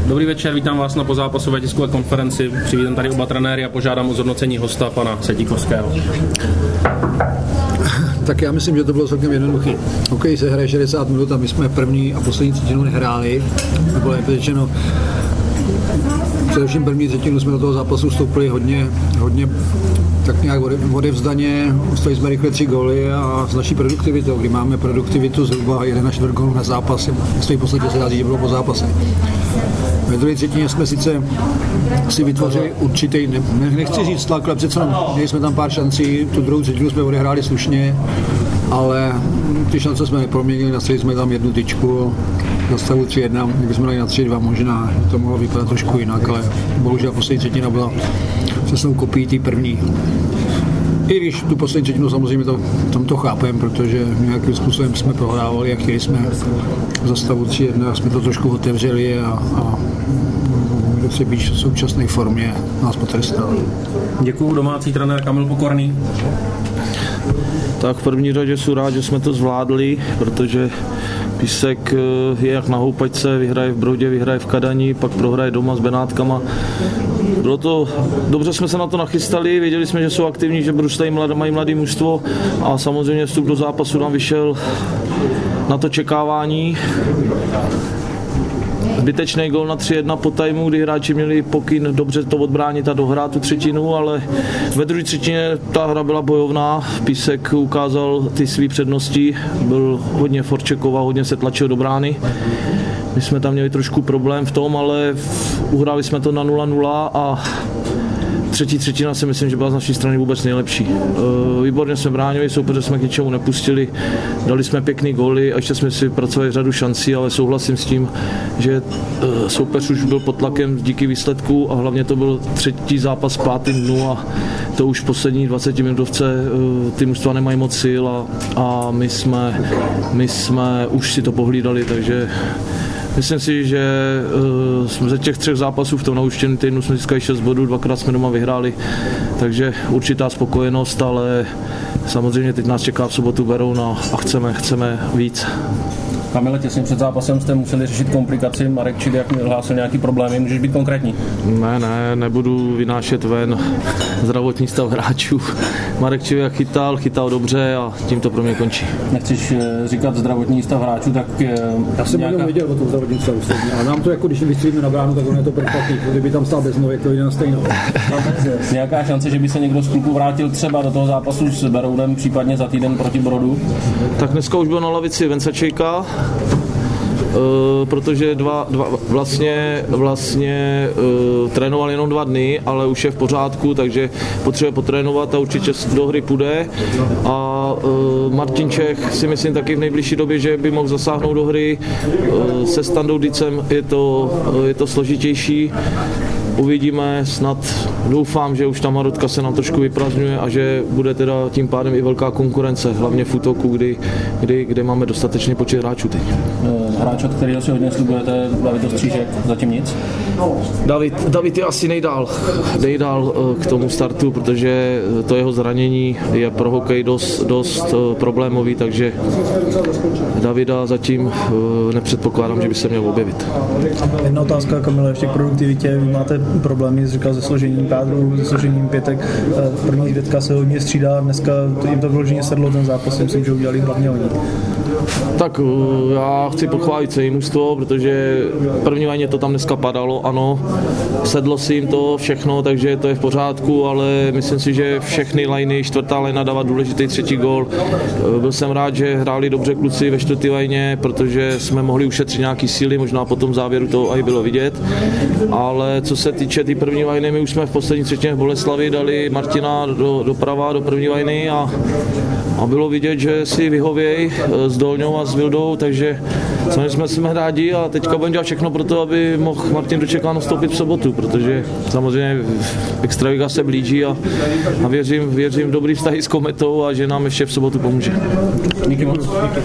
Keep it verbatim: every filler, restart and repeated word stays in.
Dobrý večer, vítám vás na pozápasové tiskové konferenci. Přivítám tady oba trenéry a požádám o zhodnocení hosta, pana Setíkovského. Tak já myslím, že to bylo celkem jednoduchý. Hokej se hraje šedesát minut a my jsme první a poslední třetinu nehráli. Bylo lépe řečeno, především první třetinu jsme do toho zápasu vstoupili hodně, hodně tak nějak odevzdaně, dostali jsme rychle tři góly a s naší produktivitou, kdy máme produktivitu zhruba jeden až čtvrt gólu na zápas, v podstatě se dá říct, že bylo po zápase. Ve druhé třetině jsme sice si vytvořili určitý, ne, nechci říct tlak, ale přece měli jsme tam pár šancí, tu druhou třetinu jsme odehráli slušně, ale ty šance jsme neproměnili, nastřelili jsme tam jednu tyčku, za stavu tři jedna, kdyby jsme dali na tři dva možná, to mohlo vypadat trošku jinak, ale bohužel poslední třetina byla přesnou kopií té první. I když tu poslední třetinu samozřejmě to, tam to chápem, protože nějakým způsobem jsme prohrávali a chtěli jsme za stavu tři jedna, jsme to trošku otevřeli a, a kdo chce být v současné formě, nás potrestal. Děkuju, domácí trenér Kamil Pokorný. Tak v první řadě jsem rád, že jsme to zvládli, protože Písek je jak na houpačce, vyhraje v Brodě, vyhraje v Kadani, pak prohraje doma s Benátkama. Bylo to, dobře jsme se na to nachystali, věděli jsme, že jsou aktivní, že Brusleji mají mladé mužstvo a samozřejmě vstup do zápasu nám vyšel na to čekávání. Zbytečný gól na tři jedna po tajmu, kdy hráči měli pokyn dobře to odbránit a dohrát tu třetinu, ale ve druhé třetině ta hra byla bojovná. Písek ukázal ty své přednosti, byl hodně forčeková, hodně se tlačil do brány. My jsme tam měli trošku problém v tom, ale uhráli jsme to na nula nula a třetí třetina si myslím, že byla z naší strany vůbec nejlepší. Výborně jsme bránili, soupeře jsme k ničemu nepustili, dali jsme pěkný góly a ještě jsme si pracovali řadu šancí, ale souhlasím s tím, že soupeř už byl pod tlakem díky výsledku a hlavně to byl třetí zápas v pátém dnu a to už v poslední dvacetiminutovce ty mužstva nemají moc sil a, a my, jsme, my jsme už si to pohlídali, takže myslím si, že uh, ze těch třech zápasů v tom nauštěném týdnu jsme získali šest bodů, dvakrát jsme doma vyhráli, takže určitá spokojenost, ale samozřejmě teď nás čeká v sobotu Beroun a chceme, chceme víc. Kamile, těsně před zápasem jste museli řešit komplikaci, Marek Čidek hlásil nějaký problémy, můžeš být konkrétní? Ne, ne, nebudu vynášet ven zdravotní stav hráčů. Marek Čidek chytal, chytal dobře a tím to pro mě končí. Nechceš říkat zdravotní stav hráčů, tak já jsem nějaká... věděl o tom zdravotním stavu, ale nám to jako, když vystřílíme na bránu, tak on je to perfektní, kdyby tam stál bez nohy, to jde na stejnou. Nějaká šance, že by se někdo z kluků vrátil třeba do toho zápasu s Berounem, případně za týden proti Brodu? Tak dneska už byl na lavici Vencačejka, Uh, protože dva, dva, vlastně, vlastně uh, trénoval jenom dva dny, ale už je v pořádku, takže potřebuje potrénovat a určitě do hry půjde. A uh, Martin Čech si myslím taky v nejbližší době, že by mohl zasáhnout do hry. Uh, se Standou Dicem je to, uh, je to složitější. Uvidíme, snad doufám, že už ta Marotka se nám trošku vyprazňuje a že bude teda tím pádem i velká konkurence, hlavně v útoku, kdy, kdy, kde máme dostatečný počet hráčů teď. Hráč, od kterého si hodně slibujete, David Ostřížek, zatím nic? David, David je asi nejdál, nejdál k tomu startu, protože to jeho zranění je pro hokej dost, dost problémový, takže Davida zatím nepředpokládám, že by se měl objevit. Jedna otázka, Kamile, ještě k produktivitě. Vy máte problémy, říkal, se složením kádru, se složením pětek. První zvědka se hodně střídá, dneska jim to vyloženě sedlo ten zápas, myslím, že udělali hlavně oni. Tak já chci pochválit celé mužstvo, protože první vajně to tam dneska padalo, ano, sedlo si jim to všechno, takže to je v pořádku, ale myslím si, že všechny lajny, čtvrtá lajna dává důležitý třetí gól. Byl jsem rád, že hráli dobře kluci ve čtvrtý lajně, protože jsme mohli ušetřit nějaký síly, možná potom v závěru to i bylo vidět, ale co se týče ty první lajny, my už jsme v poslední třetině v Boleslavi dali Martina do, doprava do první lajny a, a bylo vidět, že si vyhověj s Dolňou a s Vildou, takže jsme jsme rádi a teďka budeme dělat všechno pro to, aby mohl Martin Dočekán nastoupit v sobotu, protože samozřejmě Extraliga se blíží a, a věřím, věřím v dobrý vztahy s Kometou a že nám ještě v sobotu pomůže. Díky moc.